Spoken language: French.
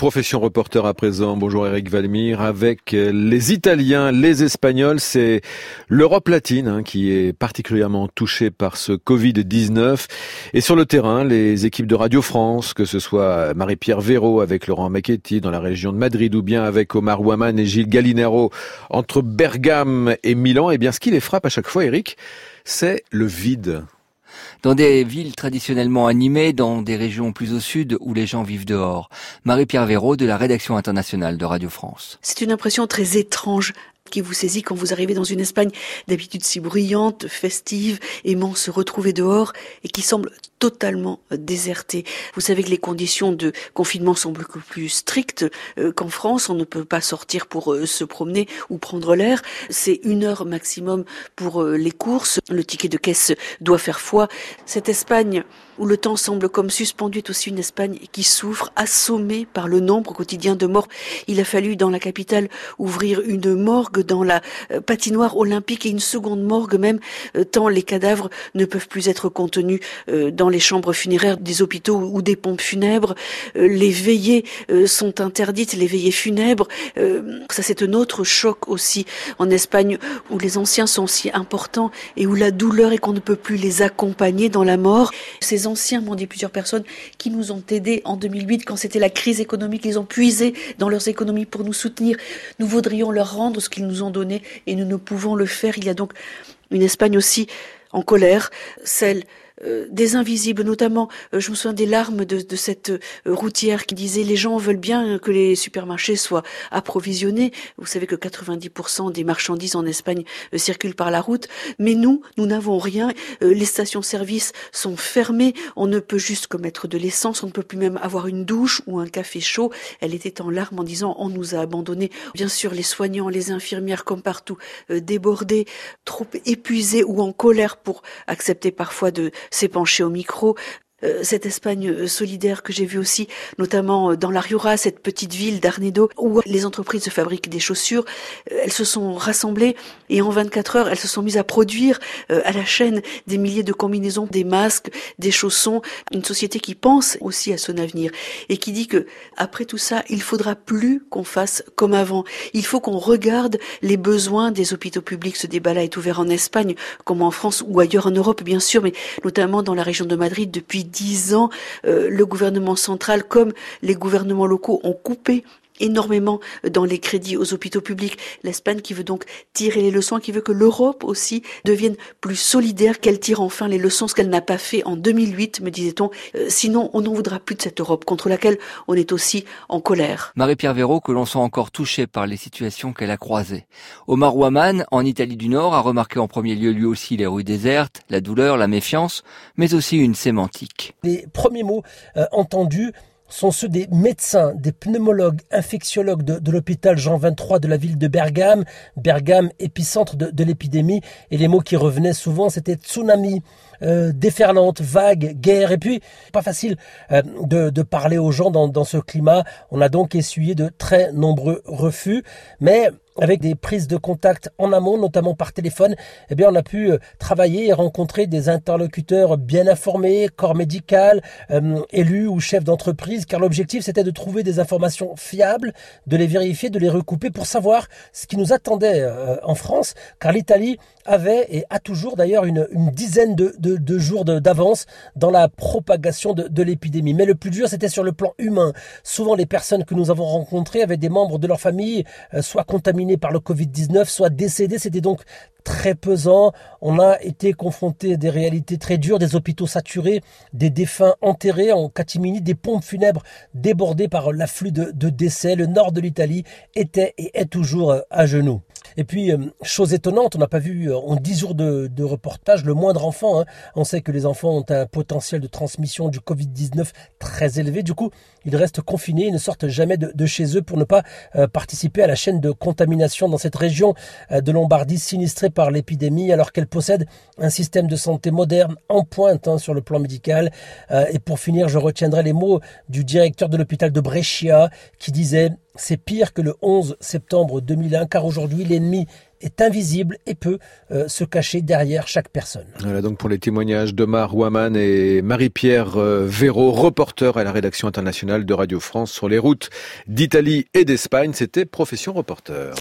Profession reporter à présent. Bonjour Eric Valmir. Avec les Italiens, les Espagnols, c'est l'Europe latine qui est particulièrement touchée par ce Covid-19. Et sur le terrain, les équipes de Radio France, que ce soit Marie-Pierre Véraud avec Laurent Macchetti dans la région de Madrid ou bien avec Omar Ouaman et Gilles Gallinero entre Bergame et Milan, eh bien ce qui les frappe à chaque fois, Eric, c'est le vide. Dans des villes traditionnellement animées, dans des régions plus au sud où les gens vivent dehors. Marie-Pierre Véraud de la rédaction internationale de Radio France. C'est une impression très étrange qui vous saisit quand vous arrivez dans une Espagne d'habitude si bruyante, festive, aimant se retrouver dehors et qui semble totalement désertée. Vous savez que les conditions de confinement sont beaucoup plus strictes qu'en France. On ne peut pas sortir pour se promener ou prendre l'air. C'est 1 heure maximum pour les courses. Le ticket de caisse doit faire foi. Cette Espagne où le temps semble comme suspendu est aussi une Espagne qui souffre, assommée par le nombre quotidien de morts. Il a fallu dans la capitale ouvrir une morgue dans la patinoire olympique et une seconde morgue même, tant les cadavres ne peuvent plus être contenus dans les chambres funéraires des hôpitaux ou des pompes funèbres. Les veillées sont interdites, les veillées funèbres. Ça c'est un autre choc aussi en Espagne où les anciens sont si importants et où la douleur est qu'on ne peut plus les accompagner dans la mort. Ces anciens, m'ont dit plusieurs personnes, qui nous ont aidés en 2008 quand c'était la crise économique, ils ont puisé dans leurs économies pour nous soutenir. Nous voudrions leur rendre ce qu'ils nous ont donné et nous ne pouvons le faire. Il y a donc une Espagne aussi en colère, celle des invisibles, notamment, je me souviens des larmes de cette routière qui disait les gens veulent bien que les supermarchés soient approvisionnés. Vous savez que 90% des marchandises en Espagne circulent par la route, mais nous n'avons rien. Les stations-service sont fermées, on ne peut juste que mettre de l'essence, on ne peut plus même avoir une douche ou un café chaud. Elle était en larmes en disant on nous a abandonnés. Bien sûr, les soignants, les infirmières comme partout, débordés, trop épuisés ou en colère pour accepter parfois de s'épancher au micro. Cette Espagne solidaire que j'ai vue aussi, notamment dans la Rioja, cette petite ville d'Arnedo, où les entreprises fabriquent des chaussures, elles se sont rassemblées et en 24 heures, elles se sont mises à produire à la chaîne des milliers de combinaisons, des masques, des chaussons, une société qui pense aussi à son avenir et qui dit que après tout ça, il faudra plus qu'on fasse comme avant. Il faut qu'on regarde les besoins des hôpitaux publics. Ce débat-là est ouvert en Espagne, comme en France ou ailleurs en Europe, bien sûr, mais notamment dans la région de Madrid depuis 10 ans, le gouvernement central comme les gouvernements locaux ont coupé énormément dans les crédits aux hôpitaux publics. L'Espagne qui veut donc tirer les leçons, qui veut que l'Europe aussi devienne plus solidaire, qu'elle tire enfin les leçons, ce qu'elle n'a pas fait en 2008, me disait-on. Sinon, on n'en voudra plus de cette Europe contre laquelle on est aussi en colère. Marie-Pierre Véraud, que l'on sent encore touchée par les situations qu'elle a croisées. Omar Ouaman, en Italie du Nord, a remarqué en premier lieu lui aussi les rues désertes, la douleur, la méfiance, mais aussi une sémantique. Les premiers mots entendus sont ceux des médecins, des pneumologues, infectiologues de l'hôpital Jean 23 de la ville de Bergame. Bergame, épicentre de l'épidémie. Et les mots qui revenaient souvent, c'était tsunami, déferlante, vague, guerre. Et puis, pas facile de parler aux gens dans ce climat. On a donc essuyé de très nombreux refus. Mais avec des prises de contact en amont, notamment par téléphone, eh bien, on a pu travailler et rencontrer des interlocuteurs bien informés, corps médical, élus ou chefs d'entreprise, car l'objectif, c'était de trouver des informations fiables, de les vérifier, de les recouper pour savoir ce qui nous attendait en France, car l'Italie avait et a toujours d'ailleurs une dizaine de jours d'avance dans la propagation de l'épidémie. Mais le plus dur, c'était sur le plan humain. Souvent, les personnes que nous avons rencontrées avaient des membres de leur famille, soit contaminés par le Covid-19, soit décédés. C'était donc très pesant. On a été confronté à des réalités très dures, des hôpitaux saturés, des défunts enterrés en catimini, des pompes funèbres débordées par l'afflux de décès. Le nord de l'Italie était et est toujours à genoux. Et puis, chose étonnante, on n'a pas vu en 10 jours de reportage le moindre enfant. On sait que les enfants ont un potentiel de transmission du Covid-19 très élevé. Du coup, ils restent confinés, ils ne sortent jamais de chez eux pour ne pas participer à la chaîne de contamination dans cette région de Lombardie sinistrée par l'épidémie, alors qu'elle possède un système de santé moderne en pointe sur le plan médical. Et pour finir, je retiendrai les mots du directeur de l'hôpital de Brescia qui disait « C'est pire que le 11 septembre 2001 car aujourd'hui l'ennemi est invisible et peut se cacher derrière chaque personne. Voilà donc pour les témoignages d'Omar Ouaman et Marie-Pierre Véraud, reporter à la rédaction internationale de Radio France sur les routes d'Italie et d'Espagne. C'était Profession Reporter.